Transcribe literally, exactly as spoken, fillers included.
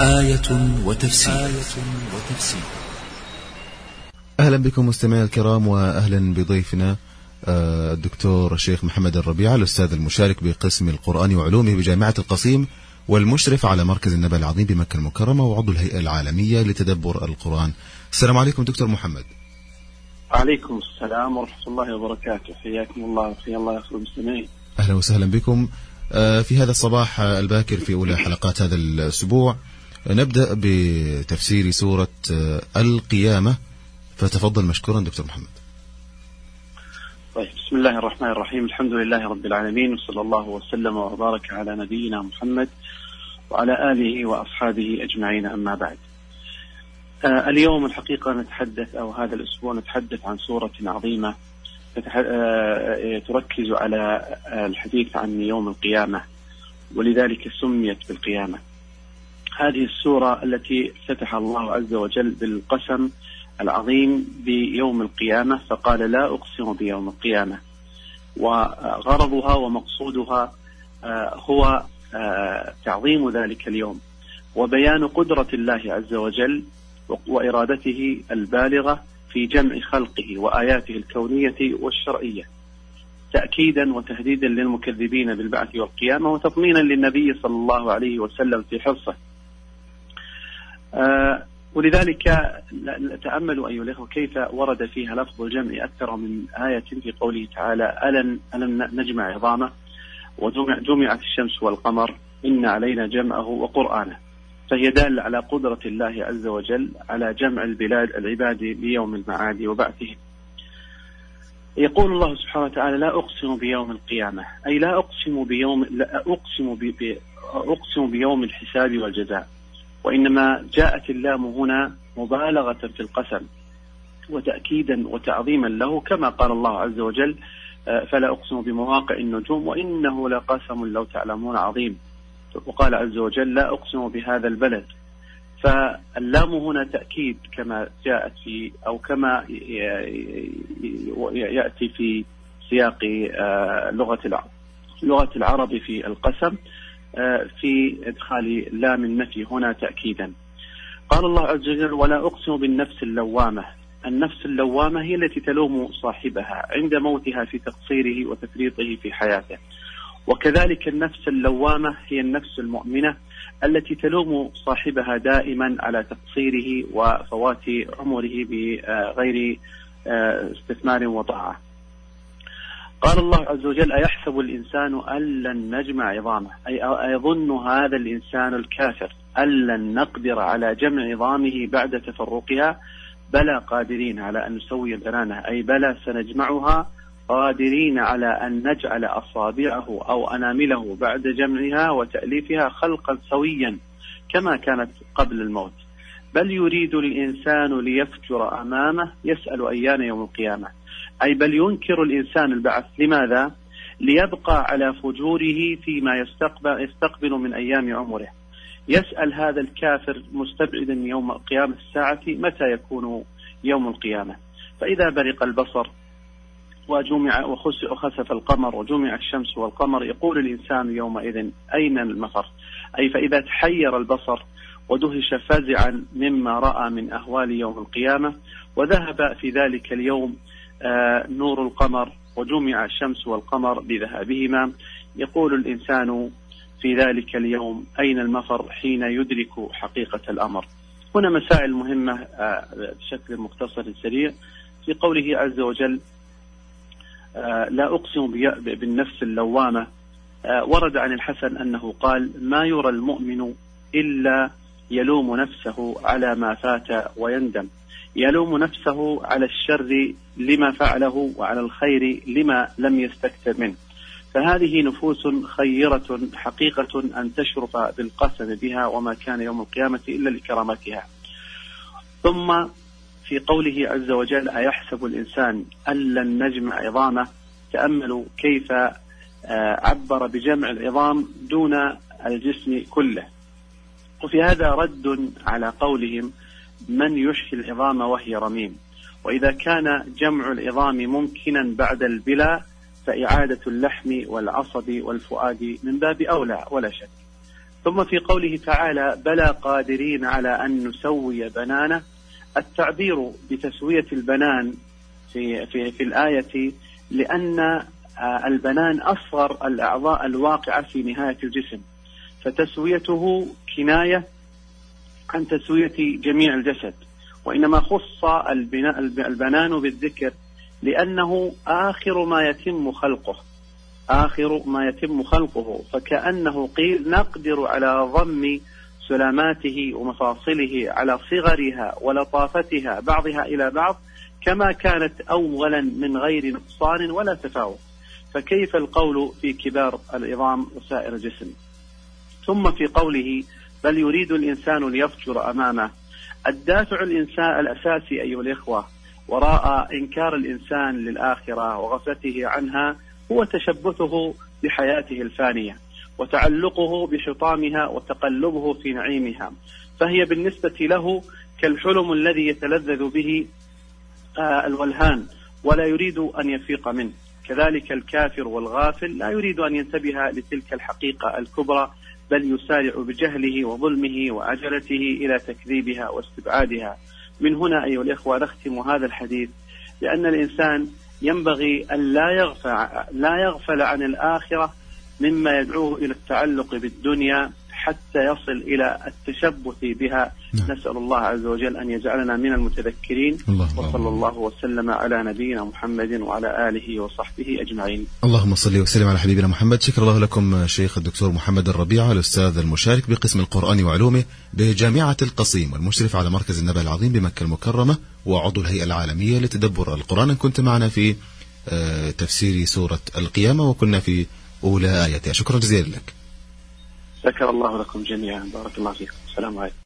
آية وتفسير, آية وتفسير. أهلا بكم مستمعي الكرام، وأهلا بضيفنا الدكتور الشيخ محمد الربيع، الأستاذ المشارك بقسم القرآن وعلومه بجامعة القصيم، والمشرف على مركز النبأ العظيم بمكة المكرمة، وعضو الهيئة العالمية لتدبر القرآن. السلام عليكم دكتور محمد. عليكم السلام ورحمة الله وبركاته، حياكم الله وحيا الله أخوة المستمعين. أهلا وسهلا بكم في هذا الصباح الباكر في أولى حلقات هذا الأسبوع. نبدأ بتفسير سورة القيامة، فتفضل مشكورا دكتور محمد. طيب، بسم الله الرحمن الرحيم، الحمد لله رب العالمين، وصلى الله وسلم وبارك على نبينا محمد وعلى آله وأصحابه أجمعين، أما بعد. آه اليوم الحقيقة نتحدث، أو هذا الأسبوع نتحدث عن سورة عظيمة آه تركز على الحديث عن يوم القيامة، ولذلك سميت بالقيامة. هذه السورة التي فتح الله عز وجل بالقسم العظيم بيوم القيامة، فقال لا أقسم بيوم القيامة، وغرضها ومقصودها هو تعظيم ذلك اليوم وبيان قدرة الله عز وجل وإرادته البالغة في جمع خلقه وآياته الكونية والشرعية، تأكيدا وتهديدا للمكذبين بالبعث والقيامة، وتطمينا للنبي صلى الله عليه وسلم في حرصه. آه ولذلك تأملوا أيها الأخوة كيف ورد فيها لفظ الجمع أكثر من آية في قوله تعالى ألم, ألم نجمع عظامه وجمعت الشمس والقمر إن علينا جمعه وقرآنه، فهي دالة على قدرة الله عز وجل على جمع البلاد العباد بيوم المعاد وبعثهم. يقول الله سبحانه وتعالى لا أقسم بيوم القيامة، أي لا أقسم بيوم لا أقسم, بي أقسم بيوم الحساب والجزاء، وإنما جاءت اللام هنا مبالغة في القسم وتأكيدا وتعظيما له، كما قال الله عز وجل فلا أقسم بمواقع النجوم وإنه لقسم لو تعلمون عظيم، وقال عز وجل لا أقسم بهذا البلد. فاللام هنا تأكيد كما جاءت في أو كما يأتي في سياق لغة لغة العرب في القسم في إدخال لام النفي هنا تأكيدا. قال الله عز وجل ولا أقسم بالنفس اللوامة. النفس اللوامة هي التي تلوم صاحبها عند موتها في تقصيره وتفريطه في حياته، وكذلك النفس اللوامة هي النفس المؤمنة التي تلوم صاحبها دائما على تقصيره وفوات عمره بغير استثمار وطاعة. قال الله عز وجل أيحسب الإنسان أن لن نجمع عظامه، أي أيظن هذا الإنسان الكافر أن لن نقدر على جمع عظامه بعد تفرقها، بلى قادرين على أن نسوي بنانه، أي بلى سنجمعها قادرين على أن نجعل أصابعه أو أنامله بعد جمعها وتأليفها خلقا سويا كما كانت قبل الموت، بل يريد الإنسان ليفجر أمامه يسأل أيان يوم القيامة، أي بل ينكر الإنسان البعث. لماذا؟ ليبقى على فجوره فيما يستقبل, يستقبل من أيام عمره. يسأل هذا الكافر مستبعدا يوم قيام الساعة متى يكون يوم القيامة، فإذا برق البصر وجمع وخسف القمر وجمع الشمس والقمر يقول الإنسان يومئذ أين المفر، أي فإذا تحير البصر ودهش فزعا مما رأى من أهوال يوم القيامة وذهب في ذلك اليوم آه نور القمر وجمع الشمس والقمر بذهابهما، يقول الإنسان في ذلك اليوم أين المفر حين يدرك حقيقة الأمر. هنا مسائل مهمة آه بشكل مختصر سريع. في قوله عز وجل آه لا أقسم بالنفس اللوامة، آه ورد عن الحسن أنه قال ما يرى المؤمن إلا يلوم نفسه على ما فات ويندم، يلوم نفسه على الشر لما فعله وعلى الخير لما لم يستكثر منه، فهذه نفوس خيرة حقيقة أن تشرف بالقسم بها وما كان يوم القيامة إلا لكرامتها. ثم في قوله عز وجل أيحسب الإنسان أن لن نجمع عظامه، تأملوا كيف عبر بجمع العظام دون الجسم كله، وفي هذا رد على قولهم من يحيي العظام وهي رميم، وإذا كان جمع العظام ممكنا بعد البلا فإعادة اللحم والعصب والفؤاد من باب أولى ولا شك. ثم في قوله تعالى بلى قادرين على أن نسوي بنانه، التعبير بتسوية البنان في, في, في الآية لأن البنان أصغر الأعضاء الواقعة في نهاية الجسم، فتسويته كناية عن تسوية جميع الجسد، وإنما خص البنان بالذكر لأنه آخر ما يتم خلقه آخر ما يتم خلقه فكأنه قيل نقدر على ضم سلاماته ومفاصله على صغرها ولطافتها بعضها إلى بعض كما كانت أولا من غير نقصان ولا تفاوت، فكيف القول في كبار العظام وسائر الجسم. ثم في قوله بل يريد الإنسان ليفجر أمامه، الدافع الإنسان الأساسي أيها الإخوة وراء إنكار الإنسان للآخرة وغفلته عنها هو تشبثه بحياته الفانية وتعلقه بحطامها وتقلبه في نعيمها، فهي بالنسبة له كالحلم الذي يتلذذ به الولهان ولا يريد أن يفيق منه، كذلك الكافر والغافل لا يريد أن ينتبه لتلك الحقيقة الكبرى بل يسارع بجهله وظلمه وعجلته إلى تكذيبها واستبعادها. من هنا أيها الإخوة نختم هذا الحديث لأن الإنسان ينبغي أن لا يغفل, لا يغفل عن الآخرة مما يدعوه إلى التعلق بالدنيا حتى يصل إلى التشبث بها. نعم. نسأل الله عز وجل أن يجعلنا من المتذكرين. الله وصلى الله وسلم على نبينا محمد وعلى آله وصحبه أجمعين. اللهم صل وسلم على حبيبنا محمد. شكر الله لكم شيخ الدكتور محمد الربيع الأستاذ المشارك بقسم القرآن وعلومه بجامعة القصيم والمشرف على مركز النبأ العظيم بمكة المكرمة وعضو الهيئة العالمية لتدبر القرآن. كنت معنا في تفسير سورة القيامة وكنا في أولى آياتها. شكرا جزيلا لك. شكر الله لكم جميعا. بارك الله فيكم. السلام عليكم.